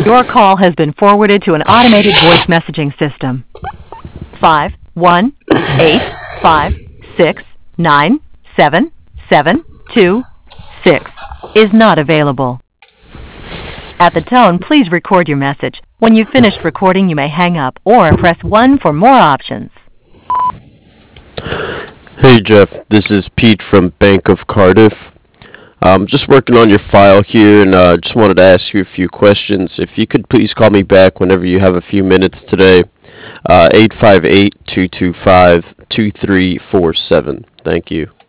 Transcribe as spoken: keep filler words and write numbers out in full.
Your call has been forwarded to an automated voice messaging system. Five one eight five six nine seven seven two six is not available. At the tone, please record your message. When you've finished recording, you may hang up or press one for more options. Hey Jeff, this is Pete from Bank of Cardiff. I'm just working on your file here and uh, just wanted to ask you a few questions. If you could please call me back whenever you have a few minutes today, uh, eight five eight, two two five, two three four seven. Thank you.